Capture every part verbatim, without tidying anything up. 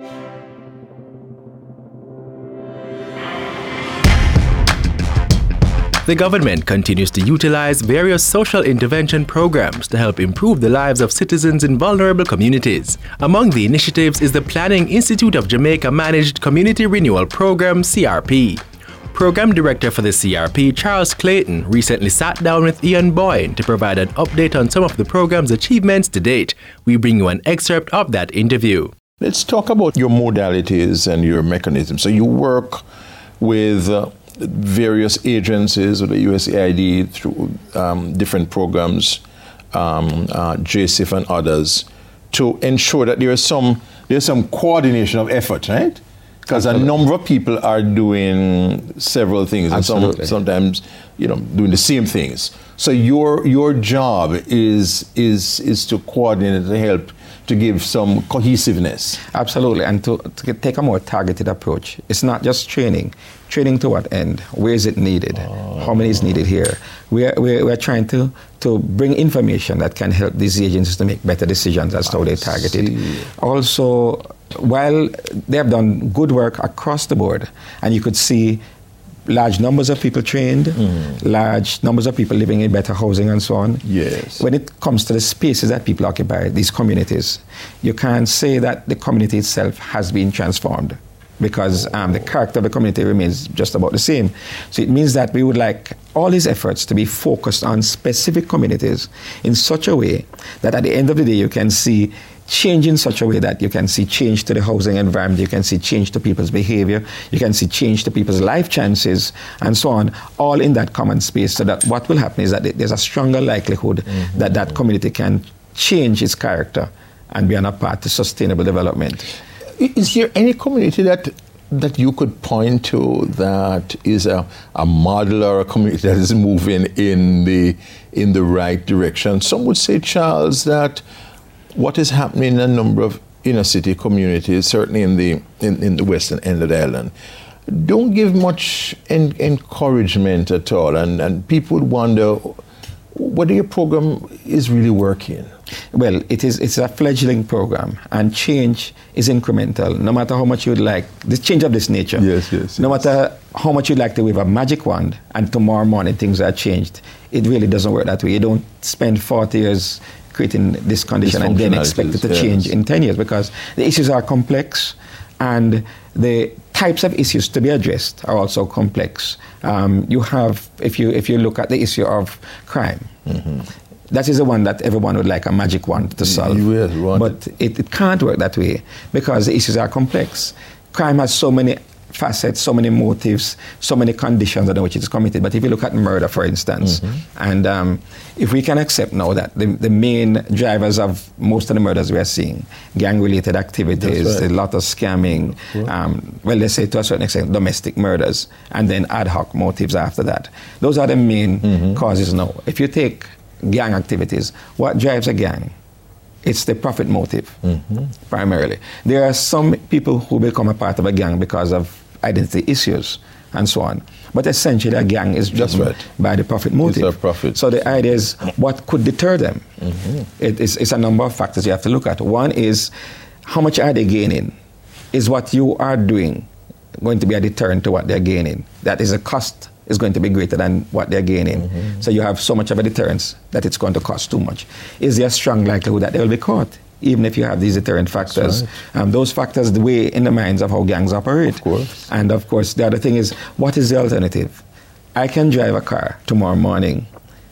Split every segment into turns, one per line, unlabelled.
The government continues to utilize various social intervention programs to help improve the lives of citizens in vulnerable communities. Among the initiatives is the Planning Institute of Jamaica Managed Community Renewal Program, C R P. Program Director for the C R P, Charles Clayton, recently sat down with Ian Boyne to provide an update on some of the program's achievements to date. We bring you an excerpt of that interview.
Let's talk about your modalities and your mechanisms. So you work with uh, various agencies, or the U S A I D, through um, different programs, um, uh, J C I F and others, to ensure that there is some there's some coordination of effort, right? Because a number of people are doing several things, and some, sometimes, you know, doing the same things. So your your job is is is to coordinate, to help, to give some cohesiveness.
Absolutely, and to, to take a more targeted approach. It's not just training. Training to what end? Where is it needed? Oh. How many is needed here? We are, we are, we are trying to, to bring information that can help these agencies to make better decisions as to how they target it. Also, while they have done good work across the board, and you could see large numbers of people trained, mm. large numbers of people living in better housing and so on.
Yes.
When it comes to the spaces that people occupy, these communities, you can't say that the community itself has been transformed, because um, the character of the community remains just about the same. So it means that we would like all these efforts to be focused on specific communities in such a way that at the end of the day you can see change in such a way that you can see change to the housing environment, you can see change to people's behavior, you can see change to people's life chances, and so on, all in that common space, so that what will happen is that there's a stronger likelihood mm-hmm. that that community can change its character and be on a path to sustainable development.
Is there any community that that you could point to that is a, a model, or a community that is moving in the in the right direction? Some would say, Charles, that what is happening in a number of inner city communities, certainly in the in, in the western end of the island, don't give much en- encouragement at all, and, and people would wonder whether your program is really working.
Well, it is. It's a fledgling program, and change is incremental. No matter how much you'd like, this change of this nature.
Yes, yes.
No
yes.
matter how much you'd like to wave a magic wand, and tomorrow morning things are changed. It really doesn't work that way. You don't spend forty years creating this condition and then expect it to yes. change in ten years, because the issues are complex, and the types of issues to be addressed are also complex. Um, you have, if you if you look at the issue of crime. Mm-hmm. That is the one that everyone would like a magic wand to solve.
Yes,
but it, it can't work that way, because the issues are complex. Crime has so many facets, so many motives, so many conditions under which it is committed. But if you look at murder, for instance, mm-hmm. and um, if we can accept now that the, the main drivers of most of the murders we are seeing, gang-related activities, right. a lot of scamming, of um, well, let's say to a certain extent, domestic murders, and then ad hoc motives after that. Those are the main mm-hmm. causes now. If you take gang activities, what drives a gang? It's the profit motive, mm-hmm. primarily. There are some people who become a part of a gang because of identity issues and so on. But essentially, a gang is driven right. by the profit motive.
It's a profit.
So the idea is, what could deter them? Mm-hmm. It is, it's a number of factors you have to look at. One is, how much are they gaining? Is what you are doing going to be a deterrent to what they're gaining? That is a cost is going to be greater than what they're gaining. Mm-hmm. So you have so much of a deterrence that it's going to cost too much. Is there a strong likelihood that they will be caught, even if you have these deterrent factors? Right. Um, those factors weigh in the minds of how gangs operate.
Of course.
And of course, the other thing is, what is the alternative? I can drive a car tomorrow morning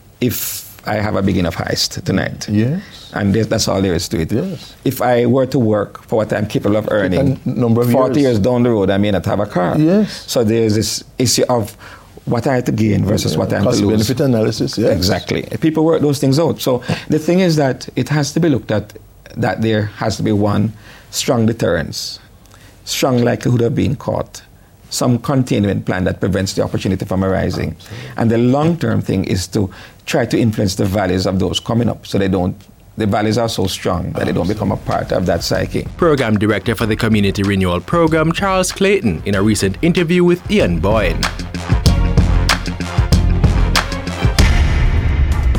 if I have a big enough heist tonight.
Yes.
And that's all there is to it.
Yes.
If I were to work for what I'm capable of earning,
number of
forty
years.
years down the road, I may not have a car.
Yes.
So there's this issue of what I have to gain versus yeah, what I have to lose.
Cost-benefit analysis, yes.
Exactly. People work those things out. So the thing is that it has to be looked at that there has to be one, strong deterrence, strong likelihood of being caught, some containment plan that prevents the opportunity from arising. Absolutely. And the long-term thing is to try to influence the values of those coming up so they don't the values are so strong that they don't become a part of that psyche.
Program Director for the Community Renewal Program, Charles Clayton, in a recent interview with Ian Boyne.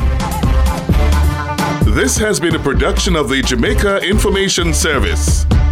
This has been a production of the Jamaica Information Service.